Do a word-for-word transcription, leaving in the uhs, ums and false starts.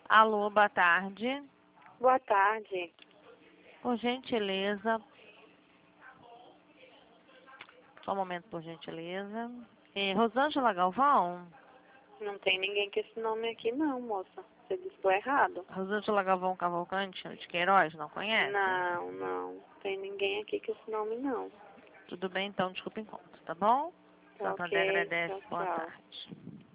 Alô, boa tarde. Boa tarde. Por gentileza. Só um momento, por gentileza. É, Rosângela Galvão? Não tem ninguém com esse nome aqui não, moça. Você disse errado. Rosângela Galvão Cavalcante de Queiroz, não conhece? Não, não. Tem ninguém aqui com esse nome não. Tudo bem, então, desculpa o encontro, tá bom? Tá Santander ok. agradece. Tchau, Boa tchau. tarde.